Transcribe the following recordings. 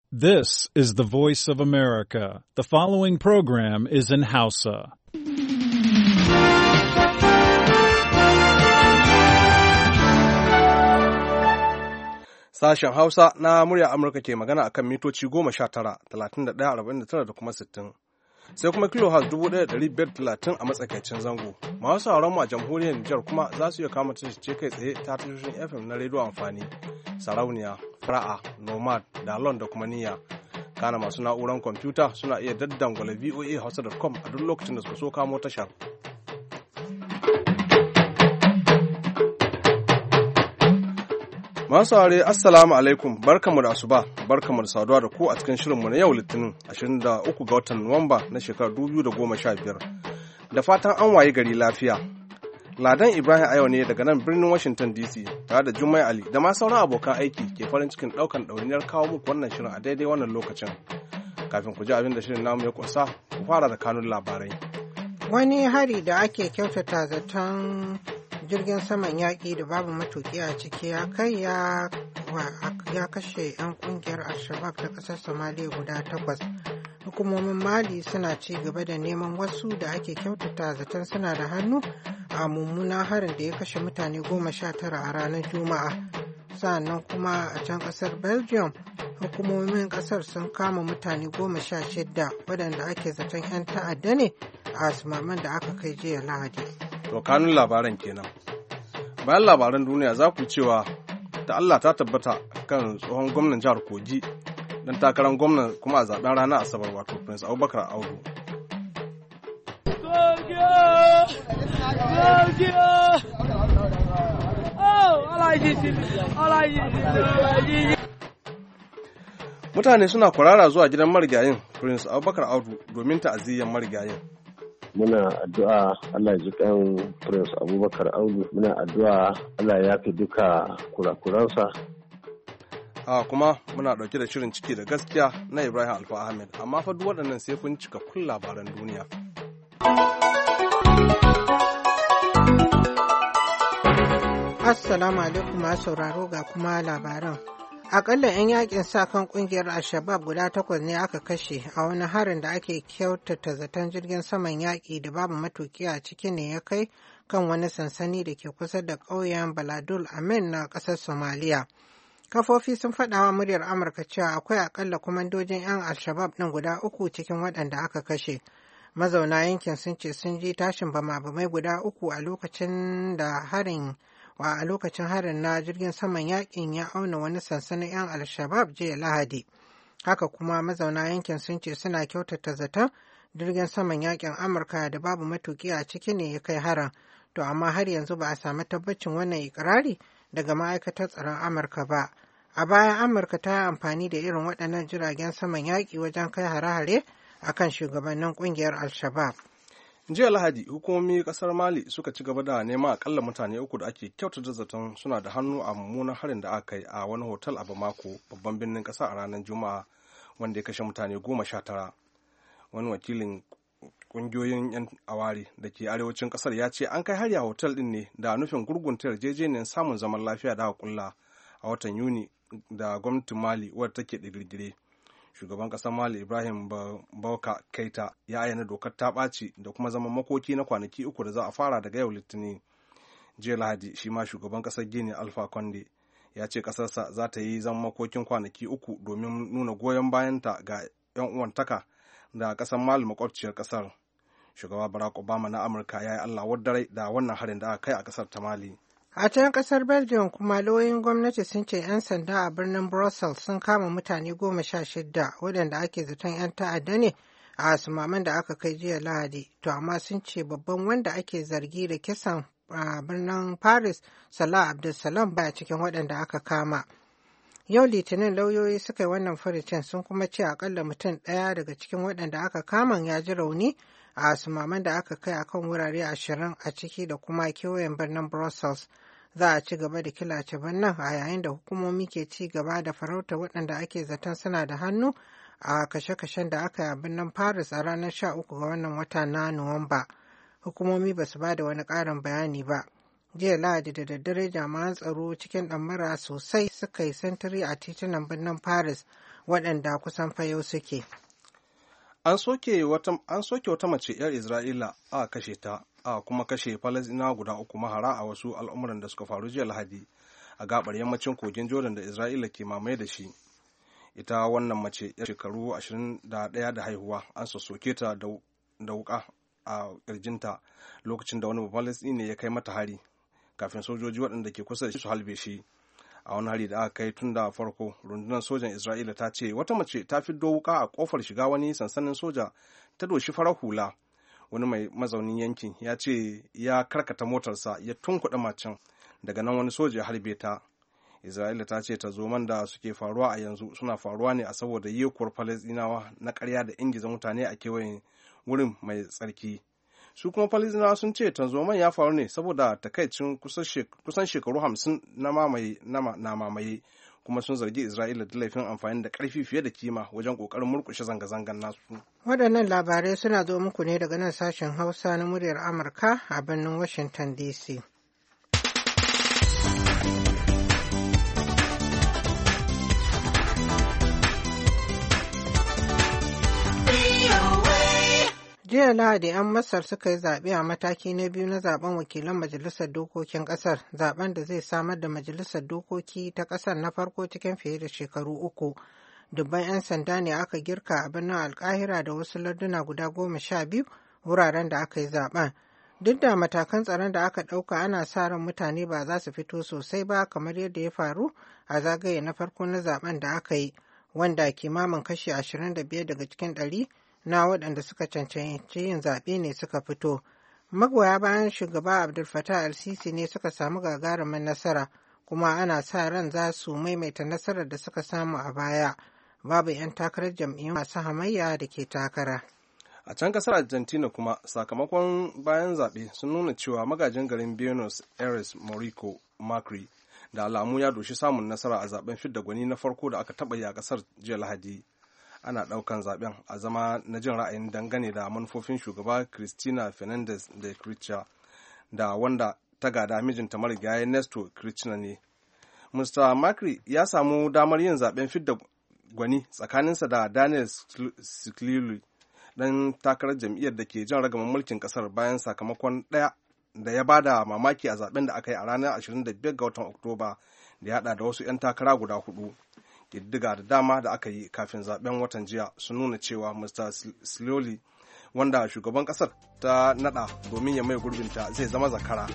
This is the voice of America. The following program is in Hausa. Sashen Hausa na murya Amurka ke magana akan mitoci 19, 31, 49 da kuma 60. Sai kuma kilohertz 1530 a matsakaicin zango. Masu sauran mu a jamhuriyar Nijar kuma za su iya kama ce kai tsaye ta tashoshin FM na rediyo amfani, sarauniya, fara'a, nomad, dalon da kuma niyya. Kana masu na'uran kwamfuta suna iya daddangwala voahausa.com a duk lokacin da suka so kamo tashar. Masu saurare assalamu alaikum, barkamu da asuba, barkamu da saduwa da ku a cikin shirinmu na yau Litinin 23 ga watan Nuwamba na shekarar 2015. Da fatan an waye gari lafiya. Ladan Ibrahim Ayo ne daga nan birnin Washington DC tare da Jummai Ali da ma sauran abokan aiki ke farin cikin ɗaukan ɗawainiyar kawo muku wannan shirin a daidai wannan lokacin. Kafin ku ji abin da shirin namu ya kunsa, ku fara da kanun labarai. Wani hari da ake kyautata zaton jirgin saman yaƙi da babu matuƙi a ciki ya kai ya kashe 'yan ƙungiyar al-shabab ta ƙasar somaliya guda 8. Hukumomin mali suna ci gaba da neman wasu da ake kyautata zaton suna da hannu a mummunan harin da ya kashe mutane 19 a ranar juma'a. Sannan kuma a can ƙasar belgium hukumomin ƙasar sun kama mutane 16 waɗanda ake zaton 'yan ta'adda ne a asimaman da aka kai jiya lahadi. To kanun labaran kenan. Bayan labaran duniya za ku cewa da Allah ta tabbata kan tsohon gwamnan jihar Kogi dan takarar gwamnan kuma a zaben ranar Asabar wato Prince Abubakar Audu. Mutane suna kwarara zuwa gidan marigayin Prince Abubakar Audu domin ta'aziyyar marigayin. Muna addu'a Allah ji kan Prince Abubakar Audu, muna addu'a Allah ya fi duka kurakuransa. Kuma muna ɗauke da shirin ciki da gaskiya na Ibrahim Alfa Ahmed, amma fa duk waɗannan sai kun cika kun labaran duniya. Assalamu alaikum masu sauraro ga kuma labaran. Akalla 'yan yakin sa kan kungiyar Al-Shabab guda 8 ne aka kashe a wani harin da ake kyautata zaton jirgin saman yaƙi da babu matuƙi a ciki ne ya kai kan wani sansani da ke kusa da ƙauyen Baladul Amin na ƙasar Somaliya. Kafofi sun faɗa wa muryar Amurka cewa akwai akalla kwamandojin 'yan Al-Shabab ɗin guda 3 cikin waɗanda aka kashe. Mazauna yankin sun ce sun ji tashin bama-bamai guda 3 a lokacin harin na jirgin saman yakin ya auna wani sansanin 'yan al-shabab jiya lahadi. Haka kuma mazauna yankin sun ce suna kyautata zaton jirgin saman yakin amurka da babu matuki a ciki ne ya kai harin, to amma har yanzu ba a sami tabbacin wannan ikirari daga ma'aikatar tsaron amurka ba. A baya amurka ta yi amfani da irin waɗannan jiragen saman yaƙi wajen kai hare-hare akan shugabannin ƙungiyar al-shabab. Jiya Lahadi, hukumomi kasar Mali suka ci gaba da neman akalla mutane 3 da ake kyautata zaton suna da hannu a mummunan harin da aka yi a wani hotel a Bamako, babban birnin kasa a ranar Juma'a, wanda ya kashe mutane 19. Wani wakilin kungiyoyin 'yan awari da ke arewacin kasar ya ce an kai hari a hotel din ne da nufin gurgunta yarjejeniyar samun zaman lafiya da aka kulla a watan Yuni da gwamnatin Mali wadda take digirgire. Shugaban ƙasar Mali Ibrahim Boubacar Keita ya ayyana dokar ta ɓaci da kuma zaman makoki na kwanaki 3 da za a fara daga yau Litinin. Jiya Lahadi shi ma shugaban ƙasar Gini Alpha Conde ya ce ƙasarsa za ta yi zaman makokin kwanaki 3 domin nuna goyon bayanta ga 'yan uwantaka da ƙasar Mali makwabciyar ƙasar. Shugaba Barack Obama na Amurka ya yi Allah wadare da wannan harin da aka kai a ƙasar ta Mali. A can kasar Belgium kuma lauyoyin gwamnati sun ce 'yan sanda a birnin Brussels sun kama mutane 16 waɗanda ake zaton 'yan ta'adda ne a asumaman da aka kai jiya Lahadi. To amma sun ce babban wanda ake zargi da kisan a birnin Paris, Salah Abdulsalam, baya cikin waɗanda aka kama. Yau Litinin lauyoyi suka yi wannan furucin sun kuma ce akalla mutum ɗaya daga cikin waɗanda aka kama ya ji rauni a asumaman da aka kai akan wurare 20 a ciki da kuma kewayen birnin Brussels. Za a ci gaba da killace birnin a yayin da hukumomi ke ci gaba da farauta waɗanda ake zaton suna da hannu a kashe-kashen da aka yi a birnin Paris a ranar 13 ga wannan wata na Nuwamba. Hukumomi ba su ba da wani ƙarin bayani ba. Jiya Lahadi da daddare jami'an tsaro cikin ɗamara sosai suka yi sintiri a titunan birnin Paris waɗanda kusan fayau suke. An soke wata mace 'yar Isra'ila a kashe ta, a kuma kashe Falasɗinawa guda 3 mahara a wasu al'amuran da suka faru jiya Lahadi a gabar yammacin kogin Jordan da Isra'ila ke mamaye da shi. Ita wannan mace 'yar shekaru 21 da haihuwa an soke ta da wuka a ƙirjinta lokacin da wani Falasɗini ya kai mata hari kafin sojoji waɗanda ke kusa da shi su halbe shi. A wani hari da aka kai tun da farko, rundunar sojan Isra'ila ta ce wata mace ta fiddo wuka a kofar shiga wani sansanin soja ta doshi farar hula. Wani mai mazaunin yankin ya ce ya karkata motarsa ya tunkuɗe macen, daga nan wani soja ya harbe ta. Isra'ila ta ce tarzoman da suke faruwa a yanzu suna faruwa ne a saboda yekuwar Falasɗinawa na ƙarya da ingiza mutane a kewayen wurin mai tsarki. Su kuma Falasɗinawa sun ce tarzoman ya faru ne saboda takaicin kusan shekaru 50 na mamaye, kuma sun zargi Isra'ila da laifin amfani da ƙarfi fiye da kima wajen ƙoƙarin murƙushe zanga-zangan nasu. Waɗannan labarai suna zo muku ne daga nan sashen Hausa na muryar Amurka a birnin Washington DC. Jiya Lahadi 'yan Masar suka yi zaɓe a mataki na biyu na zaben wakilan Majalisar Dokokin ƙasar, zaben da zai samar da Majalisar Dokoki ta ƙasar na farko cikin fiye da shekaru 3. Dubban 'yan sanda ne aka girka a birnin Alkahira da wasu larduna guda 12 wuraren da aka yi zaben. Duk da matakan tsaron da aka ɗauka, ana sa ran mutane ba za su fito sosai ba kamar yadda ya faru a zagaye na farko na zaben da aka yi, wanda kimamin kashi 25 daga cikin 100 na waɗanda suka cancanci yin zaɓe ne suka fito. Magoya bayan shugaba Abdul Fattah al-Sisi ne suka samu gagarumin nasara, kuma ana sa ran za su maimaita nasarar da suka samu a baya. Babu 'yan takarar jam'iyyun masu hamayya da ke takara. A can kasar Argentina kuma, sakamakon bayan zaɓe sun nuna cewa magajin garin Buenos Aires Mauricio Macri da alamu ya doshi samun nasara a zaben fidda gwani na farko da aka taɓa yi a ƙasar jiya Lahadi. Ana ɗaukan zaben a zama na jin ra'ayin dangane da manufofin shugaba Cristina Fernandez de Kirchner da wanda ta gada mijinta marigayi Néstor Kirchner ne. Mr. Macri ya samu damar yin zaben fidda gwani tsakaninsa da Daniel Siciliani, ɗan takarar jam'iyyar da ke jan ragaman mulkin ƙasar, bayan sakamakon ɗaya da ya bada mamaki a zaben da aka yi a ranar 25 ga watan Oktoba da ya haɗa da wasu 'yan takara guda 4. Ƙiddiga da dama da aka yi kafin zaben watan jiya sun nuna cewa Mr. Siciliani, wanda shugaban ƙasar ta naɗa domin ya mai gurbinta, zai zama zakara.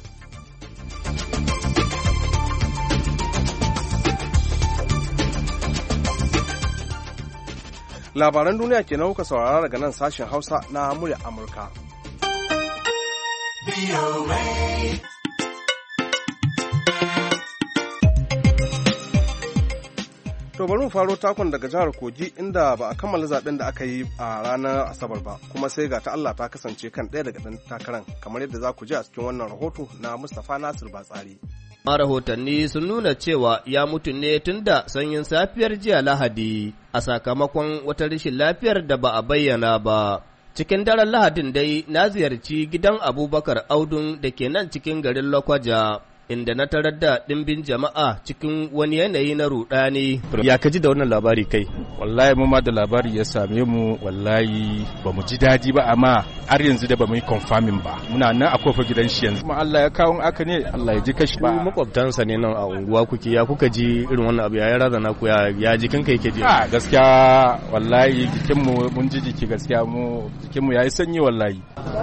Labaran duniya ke kuka saurara daga nan sashen Hausa na murya Amurka. To bari mu faro takon daga jihar Kogi, inda ba a kammala zaben da aka yi a ranar Asabar ba, kuma sai ga ta Allah ta kasance kan ɗaya daga ɗan takaran, kamar yadda za ku ji a cikin wannan rahoto na Mustapha Nasir Batsari. Rahotanni sun nuna cewa ya mutu ne tun da sanyin safiyar jiya Lahadi a sakamakon wata rashin lafiyar da ba a bayyana ba. Cikin daren Lahadin dai na ziyarci gidan Abubakar Audun da ke nan cikin garin Lokwaja, inda na tarar da ɗimbin jama'a cikin wani yanayi na ruɗani. Ya ka ji da wannan labari kai? Wallahi mu ma da labari ya same mu, wallahi ba mu ji daɗi ba, amma har yanzu da ba mu yi confirming ba. Muna nan a kofar gidan shi yanzu. Kuma Allah ya kawo aka ne, Allah ya ji kashi ba. Makwabtansa ne nan a unguwa kuke, ya kuka ji irin wannan abu, ya razana ku, ya jikin kai yake ji? Gaskiya wallahi jikinmu mun ji jiki, gaskiya jikinmu ya yi sanyi wallahi.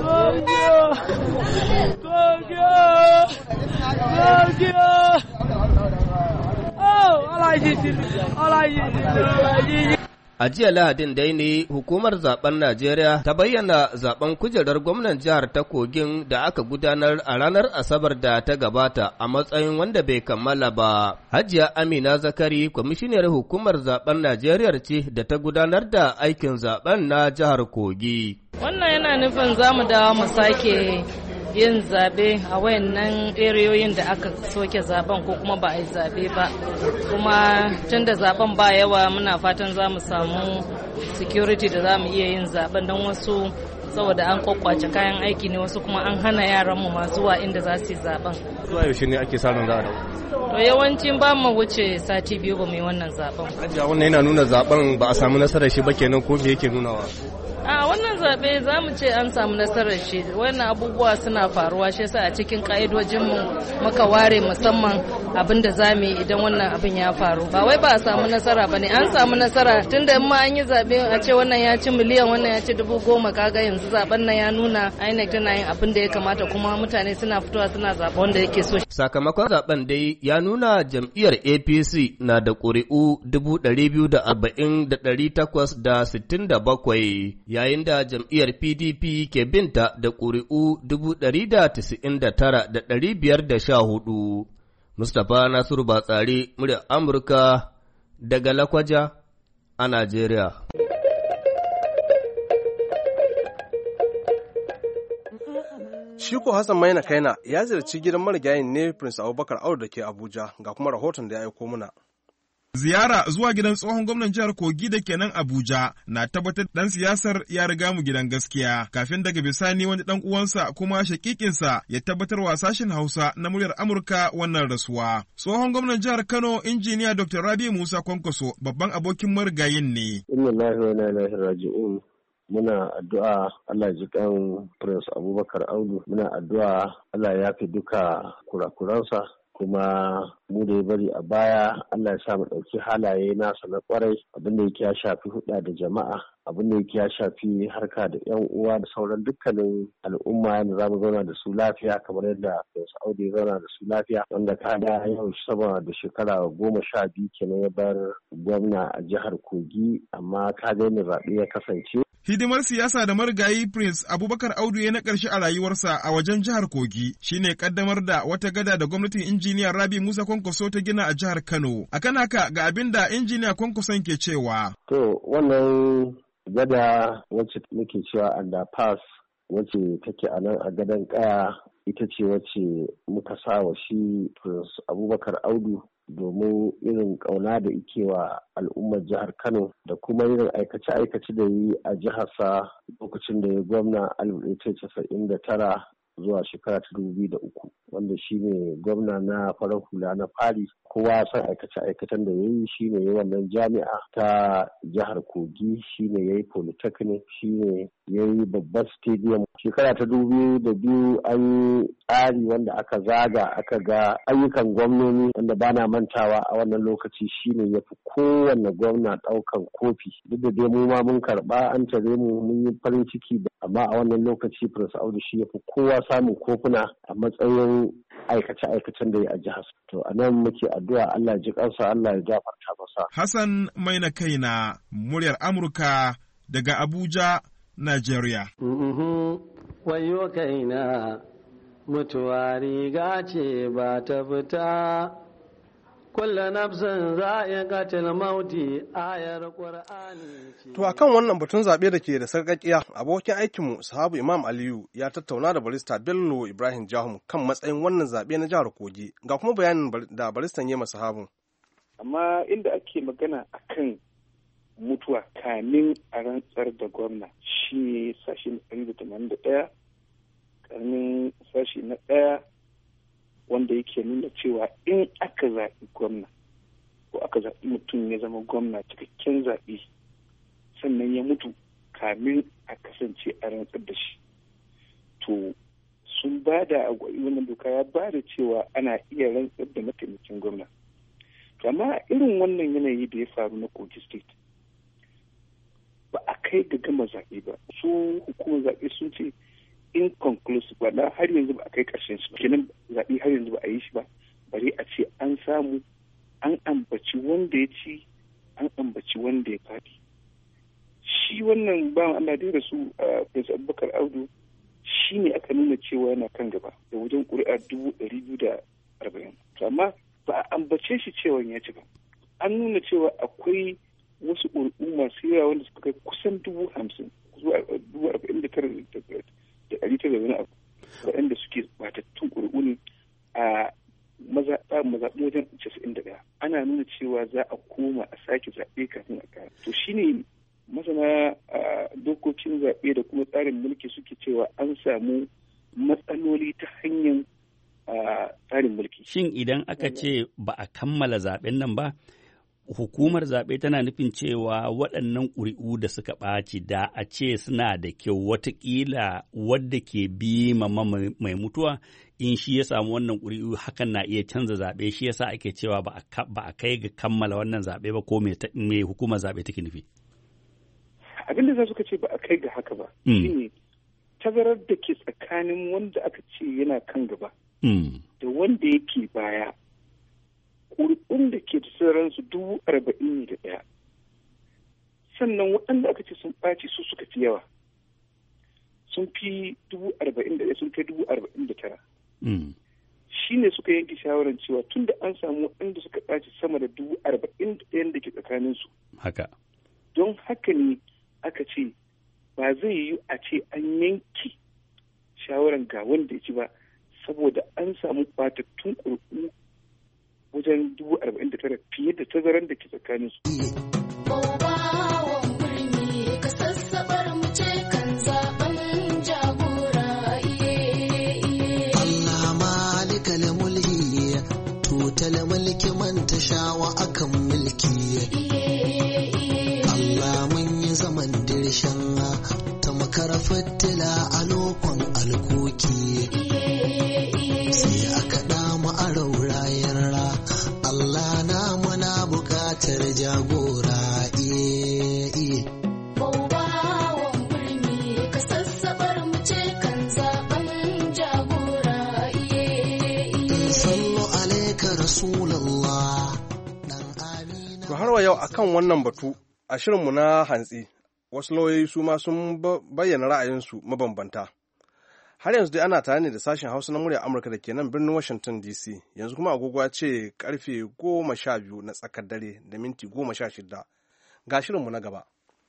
A jiya Lahadin dai ne hukumar zaben Najeriya ta bayyana zaben kujerar gwamnan jihar ta Kogin da aka gudanar a ranar Asabar da ta gabata a matsayin wanda bai kammala ba. Hajiya Amina Zakari, kwamishiniyar hukumar zaben Najeriya ce da ta gudanar da aikin zaben na jihar Kogi. Wannan yana nufin za mu dawo mu sake yin zabe a wayannan eriyoyin da aka soke zaben ko kuma ba a yi zabe ba, kuma tun da zaben ba yawa muna fatan za mu samu security da za mu iya yin zaben, don wasu saboda an kwakwace kayan aiki ne, wasu kuma an hana yaran mu ma zuwa inda za su yi zaben. Zuwa yaushe ne ake samun za a dawo? To yawancin ba mu wuce sati 2 ba mu yi wannan zaben. Ajiya wannan yana nuna zaben ba a samu nasarar shi ba kenan, ko me yake nunawa? A wannan zaɓe za mu ce an samu nasarar shi. Wannan abubuwa suna faruwa, shi yasa a cikin ƙa'idojinmu muka ware musamman abin da za mu yi idan wannan abin ya faru. Ba wai ba a samu nasara ba ne, an samu nasara tunda in ma an yi zaɓe a ce wannan ya ci miliyan, wannan ya ci 10,000, kaga yanzu zaɓen nan ya nuna INEC tana yin abin da ya kamata, kuma mutane suna fitowa suna zaɓa wanda yake so. Sakamakon zaɓen dai ya nuna jam'iyyar APC na da ƙuri'u 240,867, yayin da jam'iyyar PDP ke binta da ƙuri'u 199,514. Mustapha Nasiru Batsari, muryar Amurka daga Lakwaja a Najeriya. Shiko Hassan Maina Kaina ya ziyarci gidan marigayin ne Prince Abubakar Audu da ke Abuja, ga kuma rahoton da ya aiko muna. Ziyara zuwa gidan tsohon gwamnan jihar Kogi da kenan Abuja na tabbatar dan siyasar ya riga mu gidan gaskiya, kafin daga bisani wani dan uwansa kuma shakikinsa ya tabbatar wa sashen Hausa na muryar Amurka wannan rasuwa. Tsohon gwamnan jihar Kano injiniya Dr. Rabi Musa Kwankwaso babban abokin marigayin ne. Inna lillahi wa inna ilaihi raji'un. Muna addu'a Allah ji kan Prince Abubakar Audu, muna addu'a Allah ya fi duka kurakuransa, kuma mu da ya bari a baya Allah ya sa mu ɗauki halaye nasa na kwarai, abin da yake ya shafi hulɗa da jama'a, abin da yake ya shafi harka da yan uwa da sauran dukkanin al'umma yadda za mu zauna da su lafiya kamar yadda Prince Audu ya zauna da su lafiya, wanda kada yau sama da shekara 12 kenan ya bar gwamna a jihar Kogi, amma ka ga yadda zaɓe ya kasance. Hidimar siyasa da marigayi Prince Abubakar Audu ya na ƙarshe a rayuwarsa a wajen jihar Kogi shine kaddamar da wata gada da gwamnatin injiniya Rabi Musa Kwankwaso ta gina a jihar Kano. Akan haka ga abin da injiniya Kwankwason ke cewa. To wannan gada wacce muke cewa underpass wacce take a nan a gadon kaya ita ce wacce muka sa wa shi Prince Abubakar Audu domin irin ƙauna da ike wa al'ummar jihar Kano da kuma irin aikace-aikace da yi a jiharsa lokacin da ya gwamna 1999 zuwa shekara ta 2003, wanda shi ne gwamna na farar hula na fari. Kowa san aikace-aikacen da ya yi shi ne wannan jami'a ta jihar Kogi, shi ne ya yi polytechnic, shi ne ya yi babban stadium. Shekara ta 2002 an yi tsari wanda aka zaga aka ga ayyukan gwamnoni wanda bana mantawa a wannan lokaci shi ne ya fi kowanne gwamna ɗaukan kofi. Duk da dai mu ma mun karɓa an tare mu mun yi farin ciki, amma a wannan lokaci Prince Audu shi ya fi kowa samun kofuna a matsayin aikace-aikacen da ya a jihar. To a nan muke addu'a Allah ji kansa, Allah ya gafarta masa. Hassan Maina Kaina, muryar Amurka daga Abuja, Najeriya. Wayo kaina mutuwa riga ce ba ta fita. Kulla nafsin za'iqatul mauti ayar Qur'ani ce. To akan wannan batun zaɓe da ke da sarƙaƙiya, abokin aikinmu Sahabu Imam Aliyu ya tattauna da barista Bello Ibrahim Jahum kan matsayin wannan zaɓe na jihar Kogi. Ga kuma bayanin da baristan ya masa Sahabu. Amma inda ake magana akan mutuwa kamin a rantsar da gwamna shi ne sashi na 181 ƙaramin sashi na 1 wanda yake nuna cewa in aka zaɓi gwamna ko aka zaɓi mutum ya zama gwamna cikakken zaɓe sannan ya mutu kamin a kasance a rantsar da shi, to sun ba da wannan doka ya ba da cewa ana iya rantsar da mataimakin gwamna. To amma irin wannan yanayi da ya faru na Kogi State ba a kai ga gama zaɓe ba, su hukumar zaɓe sun ce inconclusive, ba na har yanzu ba a kai ƙarshen shi ba, kenan zaɓe har yanzu ba a yi shi ba, bari a ce an samu an ambaci wanda ya ci an ambaci wanda ya faɗi. Shi wannan bawan Allah da ya rasu Prince Abubakar Audu shi ne aka nuna cewa yana kan gaba da wajen ƙuri'a 240. To amma ba a ambace shi cewa ya ci ba. An nuna cewa akwai wasu ƙuri'u masu yawa wanda suka kai kusan 50,000 zuwa 49,900 waɗanda suke batattun ƙuri'u ne a mazaɓu wajen 91. Ana nuna cewa za a koma a sake zaɓe kafin a ƙara. To shi ne masana dokokin zaɓe da kuma tsarin mulki suke cewa an samu matsaloli ta hanyar tsarin mulki. Shin idan aka ce ba a kammala zaɓen nan ba, hukumar zaɓe tana nufin cewa waɗannan ƙuri'u da suka ɓaci da a ce suna da kyau watakila wadda ke bi mai mutuwa in shi ya samu wannan ƙuri'u hakan na iya canza zaɓe, shi yasa ake cewa ba a kai ga kammala wannan zaɓe ba, ko me hukumar zaɓe take nufi? Abin da za su ce ba a kai ga haka ba shine tazarar da ke tsakanin wanda aka ce yana kan gaba da wanda yake baya. Ƙuri'un da ke da sauransu 41,000, sannan waɗanda aka ce sun ɓaci su suka fi yawa, sun fi 41,000, sun kai 49,000. Shi ne suka yanke shawarar cewa tun da an samu waɗanda suka ɓaci sama da 41,000 da ke tsakaninsu. Haka. Don haka ne aka ce ba zai yiwu a ce an yanke shawarar ga wanda ya ci ba, saboda an samu ɓatattun ƙuri'u wajen 49,000 fiye da tazaran da ke tsakanin su. Allah malikal mulki tutal mulki man tashawa akan mulki. Allah mun yi zaman dirshan ta makara fattila a lokon alkoki. Sai aka damu a raurayar Allah na muna bukatar jagora Baubawan birni ka sassabar mu ce kan zaben jagora sallu alaika rasulallah dan amina. To har wa yau akan wannan batu a shirinmu na hantsi wasu lauyoyi su ma sun bayyana ra'ayinsu mabambanta. Har yanzu dai ana tare ne da sashen Hausa na murya Amurka da ke nan birnin Washington DC. Yanzu kuma agogo ya ce karfe 12 na tsakar dare da minti 16. Ga shirinmu na gaba.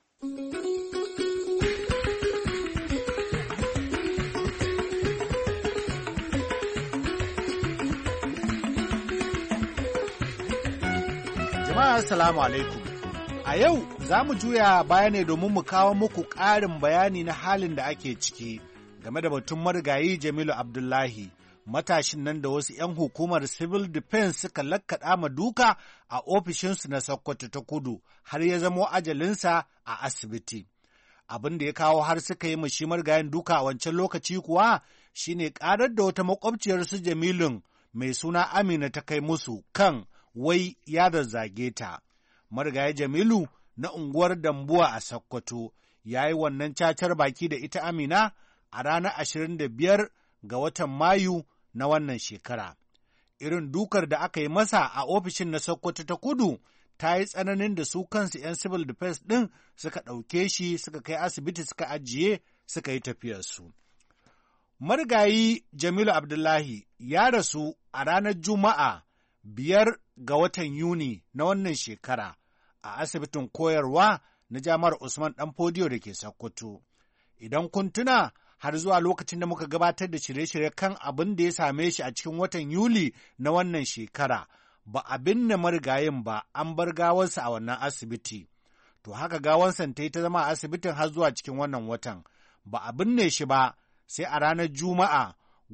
Jama'a assalamu alaikum. A yau za mu juya baya ne domin mu kawo muku ƙarin bayani na halin da ake ciki game da batun marigayi Jamilu Abdullahi, matashin nan da wasu 'yan hukumar Civil Defense suka lakkaɗa ma duka a ofishinsu na Sokoto ta Kudu har ya zamo ajalinsa a asibiti. Abin da ya kawo har suka yi mashi marigayin duka a wancan lokaci kuwa shine ƙarar da wata makwabciyar su Jamilun mai suna Amina ta kai musu kan wai ya zazzage ta. Marigayi Jamilu na unguwar Dambuwa a Sokoto ya yi wannan cacar baki da ita Amina a ranar 25 ga watan Mayu na wannan shekara. Irin dukar da aka yi masa a ofishin na Sokoto ta Kudu ta yi tsananin da su kansu 'yan civil defense ɗin suka ɗauke shi suka kai asibiti suka ajiye suka yi tafiyarsu. Marigayi Jamilu Abdullahi ya rasu a ranar Juma'a 5 ga watan Yuni na wannan shekara a asibitin koyarwa na Jami'ar Usman Danfodiyo da ke Sokoto. Idan kun tuna, har zuwa lokacin da muka gabatar da shirye-shirye kan abin da ya same shi a cikin watan Yuli na wannan shekara, ba a binne marigayin ba, an bar gawarsa a wannan asibiti. To haka gawarsa ta yi ta zama a asibitin har zuwa cikin wannan watan, ba a binne shi ba sai a ranar Juma'a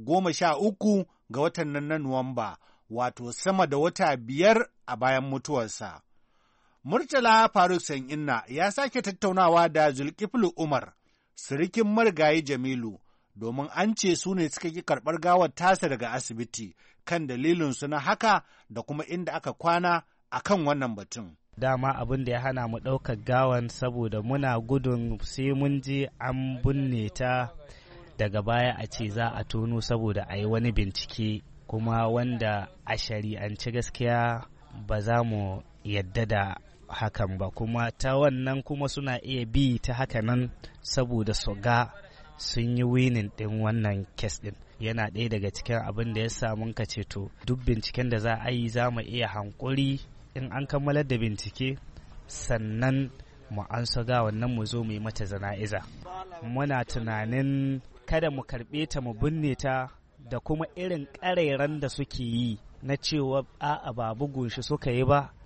13 ga watan nan na Nuwamba, wato sama da wata 5 a bayan mutuwarsa. Murtala Faruk San'inna ya sake tattaunawa da Zulkiflu Umar, sirikin marigayi Jamilu, domin an ce su ne suka ki karɓar gawar tasa daga asibiti kan dalilinsu na haka da kuma inda aka kwana a kan wannan batun. Dama abin da ya hana mu ɗaukar gawan saboda muna gudun sai mun je an binne ta daga baya a ce za a tono saboda a yi wani bincike kuma wanda a shari'ance gaskiya ba za mu yadda da hakan ba, kuma ta wannan kuma suna iya bi ta haka nan saboda su ga sun yi winin ɗin wannan kes ɗin. Yana ɗaya daga cikin abin da ya samu ka ce to duk binciken da za a yi za mu iya hankuri in an kammalar da bincike sannan mu an ga wannan mu zo mu yi mata zana'iza. Muna tunanin kada mu karɓe ta mu binne ta da kuma irin ƙarairan da suke yi na cewa a'a ba bugun shi suka yi ba,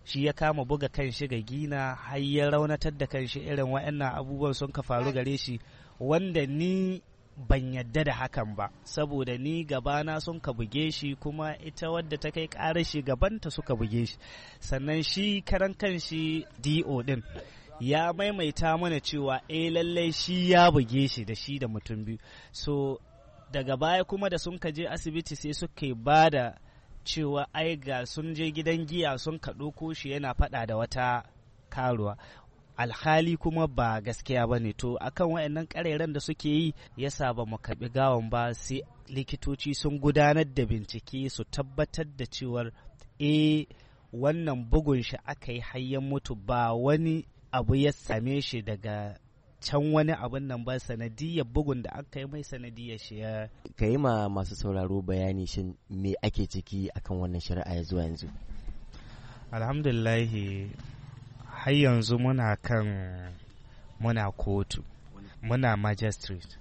shi ya kama buga kan shi ga gina har ya raunatar da kan shi, irin waɗannan abubuwan sun ka faru gare shi wanda ni ban yadda da hakan ba, saboda ni gabana sun ka buge shi kuma ita wadda ta kai ƙarar shi gabanta suka buge shi. Sannan shi karan kan shi DO din ya maimaita mana cewa lallai shi ya buge shi da shi da mutum biyu. So daga baya kuma da sun ka je asibiti sai suka ba da cewa ai ga sun je gidan giya sun ka ɗauko shi yana faɗa da wata karuwa, alhali kuma ba gaskiya ba ne. To akan waɗannan ƙareren da suke yi yasa ba mu karɓi gawan ba, sai likitoci sun gudanar da bincike su tabbatar da cewar wannan bugun shi aka yi hayyan mutu, ba wani abu ya same shi daga can wani abin nan ba, sanadiyar bugun da aka yi mai sanadiyar shi ya. Ka yi ma masu sauraro bayani shin me ake ciki akan wannan shari'a ya zuwa yanzu? Alhamdulillahi har yanzu muna kotu, muna magistrate,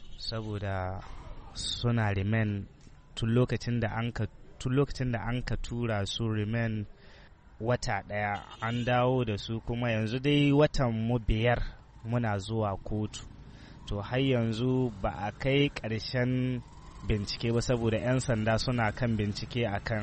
saboda suna remain tun lokacin da an ka tura su remain wata ɗaya, an dawo da su kuma yanzu dai watan mu 5 muna zuwa kotu. To har yanzu ba a kai ƙarshen bincike ba, saboda 'yan sanda suna kan bincike akan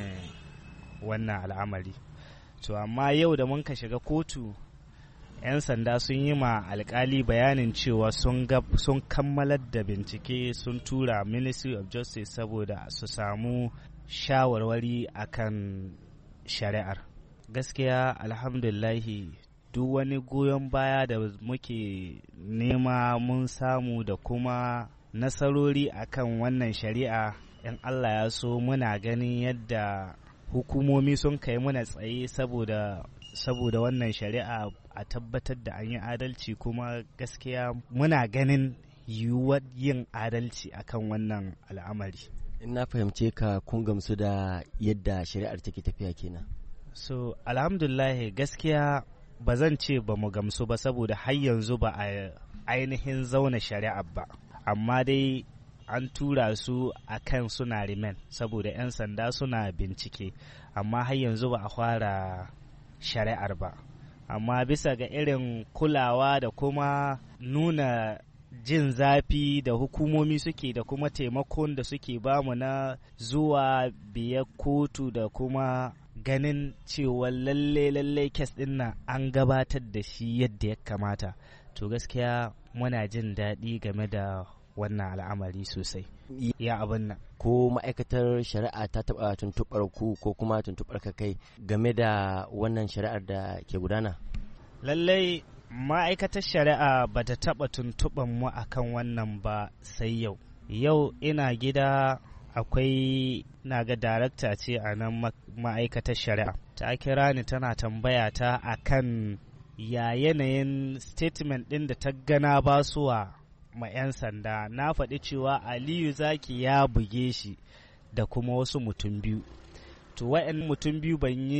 wannan al'amari. To amma yau da mun ka shiga kotu, 'yan sanda sun yi ma alkali bayanin cewa sun kammalar da bincike, sun tura Ministry of Justice saboda su samu shawarwari akan shari'ar. Gaskiya alhamdulillahi duk wani goyon baya da muke nema mun samu, da kuma nasarori akan wannan shari'a. In Allah ya so muna ganin yadda hukumomi sun kai muna tsaye saboda wannan shari'a a tabbatar da an yi adalci, kuma gaskiya muna ganin yiwuwar yin adalci akan wannan al'amari. In na fahimce ka, kun gamsu da yadda shari'ar take tafiya kenan? So alhamdulillah gaskiya ba zan ce ba mu gamsu ba, saboda har yanzu ba a ainihin zauna shari'ar ba, amma dai an tura su a kan suna remain saboda 'yan sanda suna bincike, amma har yanzu ba a fara shari'ar ba. Amma bisa ga irin kulawa da kuma nuna jin zafi da hukumomi suke, da kuma taimakon da suke bamu na zuwa biyar kotu, da kuma ganin cewa lalle kes din nan an gabatar da shi yadda ya kamata, to gaskiya muna jin daɗi game da wannan al'amari sosai. Ya abin nan, ko ma'aikatar shari'a ta taɓa tuntuɓar ku ko kuma tuntuɓar ka kai game da wannan shari'ar da ke gudana? Lallai ma'aikatar shari'a ba ta taɓa tuntuɓar mu akan wannan ba sai yau. Yau ina gida, akwai na ga darakta ce a nan ma'aikatar shari'a ta kira ni tana tambaya ta akan ya yanayin statement ɗin da ta gana basuwa ma 'yan sanda. Na faɗi cewa Aliyu Zaki ya buge shi da kuma wasu mutum biyu. To wa'yan mutum biyu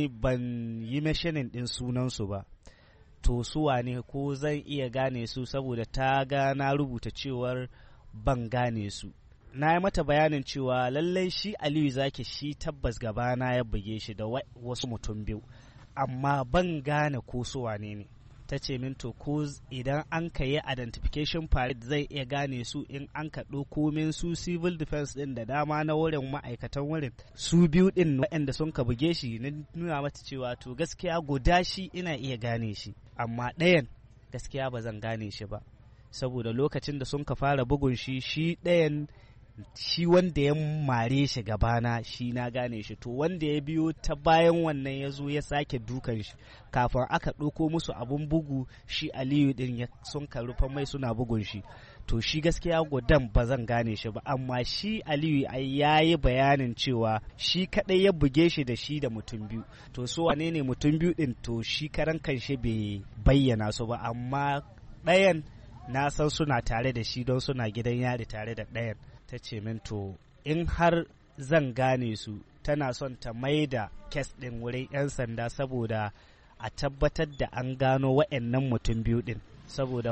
ban yi mentioning ɗin sunansu ba. To su wane, ko zan iya gane su, saboda ta ga na rubuta cewar ban gane su. Na yi mata bayanin cewa lallai shi Aliyu Zaki shi tabbas gabana ya buge shi da wasu mutum biyu, amma ban gane ko su wane ne. Ta ce min to ko idan an ka yi identification parade zai iya gane su in an ka ɗauko min su civil defense ɗin da dama na wurin ma'aikatan wurin su biyu ɗin waɗanda sun ka buge shi. Na nuna mata cewa to gaskiya guda shi ina iya gane shi, amma ɗayan gaskiya ba zan gane shi ba, saboda lokacin da sun ka fara bugun shi ɗayan, shi wanda ya mare shi gabana shi na gane shi, to wanda ya biyo ta bayan wannan ya zo ya sake dukan shi kafin aka ɗauko musu abun bugu, shi Aliyu din sun karufa mai suna bugun shi, to shi gaskiya gudan ba zan gane shi ba. Amma shi Aliyu ya yi bayanin cewa shi kadai ya buge shi da shi da mutum biyu, to su wane ne mutum biyu din, to shi karan kanshi bai bayyana su ba, amma ɗayan na san suna tare da shi don suna gidan yari tare da ɗayan. Ta ce min to in har zan gane su, tana son ta mai da kes ɗin wurin 'yan sanda saboda a tabbatar da an gano wa'annan mutum biyu ɗin, saboda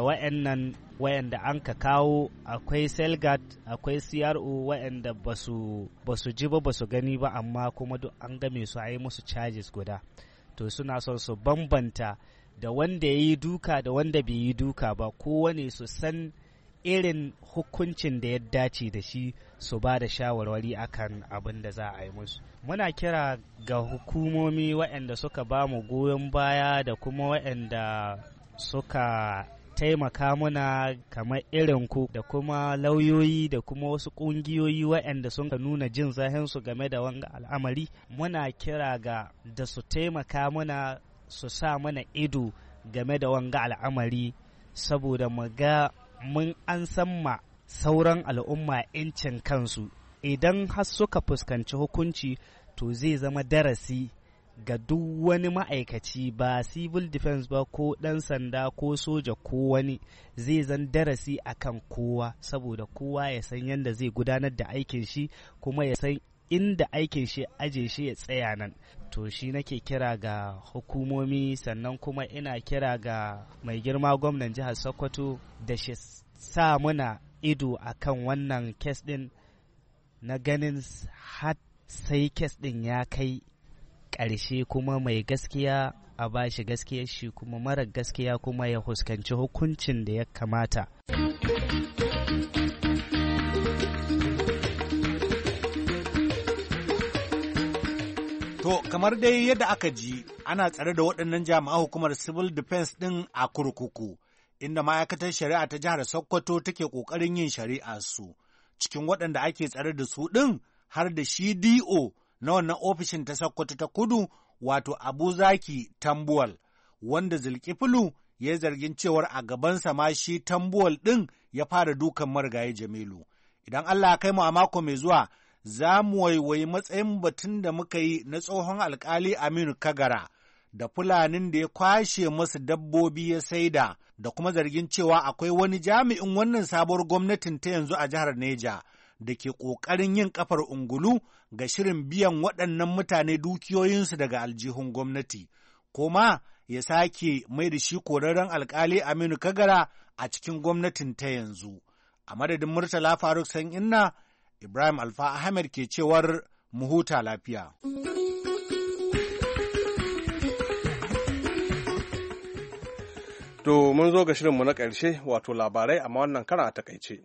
wa'anda an ka kawo akwai selgat akwai CRO wa'anda ba su ji ba su gani ba, amma kuma duk an game su a yi musu charges guda. to suna son su bambanta da wanda ya yi duka da wanda bai yi duka ba, kowane su san irin hukuncin da ya dace da shi su ba da shawarwari akan abin da za a yi musu. Muna kira ga hukumomi waɗanda suka ba mu goyon baya da kuma waɗanda suka taimaka muna kamar irin ku da kuma lauyoyi da kuma wasu ƙungiyoyi waɗanda sun ka nuna jin zahinsu game da wanga al'amari. Muna kira ga da su taimaka muna su sa mana ido game da wanga al'amari saboda mu ga mun an san ma sauran al'umma 'yancin kansu. Idan har suka fuskanci hukunci to zai zama darasi ga duk wani ma'aikaci ba civil defense ba ko ɗan sanda ko soja ko wani, zai zan darasi akan kowa saboda kowa ya san yadda zai gudanar da aikin shi kuma ya san inda aikin shi aje shi ya tsaya nan. To shi nake kira ga hukumomi, sannan kuma ina kira ga mai girma gwamnan jihar Sokoto da shi sa muna ido akan wannan kes din na ganin har sai kes din ya kai ƙarshe kuma mai gaskiya a bashi gaskiyar shi kuma mara gaskiya kuma ya huskanci hukuncin da ya kamata. To, kamar dai yadda aka ji, ana tsare da waɗannan jami'an hukumar civil defense ɗin a kurkuku, inda ma'aikatar shari'a ta jihar Sokoto take ƙoƙarin yin shari'a su. Cikin waɗanda ake tsare da su ɗin har da shi DO na wannan ofishin ta Sokoto ta Kudu, wato Abu Zaki Tambuwal, wanda Zulkiflu ya yi zargin cewar a gabansa ma shi Tambuwal ɗin ya fara dukan marigayi Jamilu. Idan Allah ya kai mu a mako mai zuwa, za mu waiwayi matsayin batun da muka yi na tsohon alkali Aminu Kagara da Fulanin da ya kwashe masu dabbobi ya saida, da kuma zargin cewa akwai wani jami'in wannan sabuwar gwamnatin ta yanzu a jihar Neja da ke ƙoƙarin yin kafar ungulu ga shirin biyan waɗannan mutane dukiyoyinsu daga aljihun gwamnati, kuma ya sake mai da shi korarren alkali Aminu Kagara a cikin gwamnatin ta yanzu. A madadin Murtala Faruk San'inna, Ibrahim Alfa Ahmed ke cewar mu huta lafiya. To mun zo ga shirinmu na ƙarshe wato labarai amma wannan karan a takaice.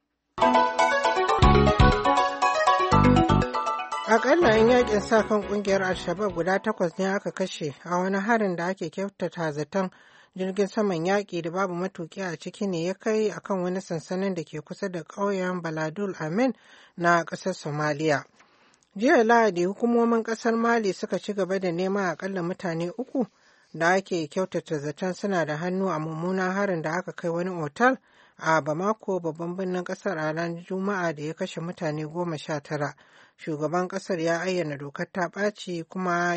Akalla 'yan yakin sa kan kungiyar Al-Shabaab guda 8 ne aka kashe a wani harin da ake kyautata zaton jirgin saman yaƙi da babu matuƙi a ciki ne ya kai akan wani sansanin da ke kusa da ƙauyen Baladul Amin na ƙasar Somaliya. Jiya Lahadi hukumomin ƙasar Mali suka ci gaba da neman akalla mutane 3 da ake kyautata zaton suna da hannu a mummunan harin da aka kai wani otal a Bamako, babban birnin ƙasar, a ranar Juma'a da ya kashe mutane 19. Shugaban ƙasar ya ayyana dokar ta ɓaci kuma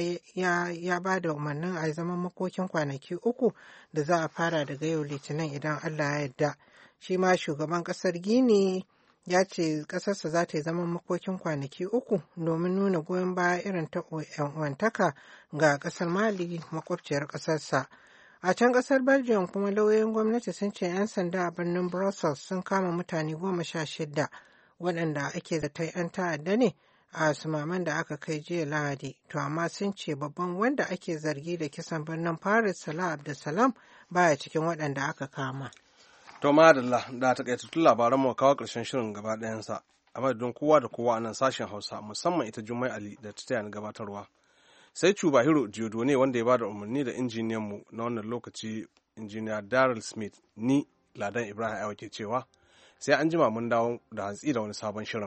ya ba da umarnin a zaman makokin kwanaki 3 da za a fara daga yau Litinin idan Allah ya yarda. Shi ma shugaban ƙasar Gini ya ce ƙasarsa za ta yi zaman makokin kwanaki 3 domin nuna goyon baya irin ta uwantaka ga ƙasar Mali, makwabciyar ƙasarsa. A can ƙasar Belgium kuma lauyoyin gwamnati sun ce 'yan sanda a birnin Brussels sun kama mutane 16 waɗanda ake zata 'yan ta'adda ne a sumaman da aka kai jiya Lahadi, to amma sun ce babban wanda ake zargi da kisan birnin Paris, Salah Abdulsalam, baya cikin waɗanda aka kama. To madalla, da takaitattun labaran mu kawo ƙarshen shirin gaba ɗayansa, a madadin kowa da kowa a nan sashen Hausa, musamman ita Jummai Ali da ta taya ni gabatarwa. Sai Chubahiro Jodo ne wanda ya bada umarni da injiniyan mu na wannan lokaci, injiniya Daryl Smith, ni Ladan Ibrahim Aiwa ke cewa sai an jima mun dawo da hantsi da wani sabon shirin.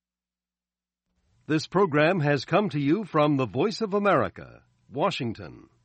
This program has come to you from the Voice of America, Washington.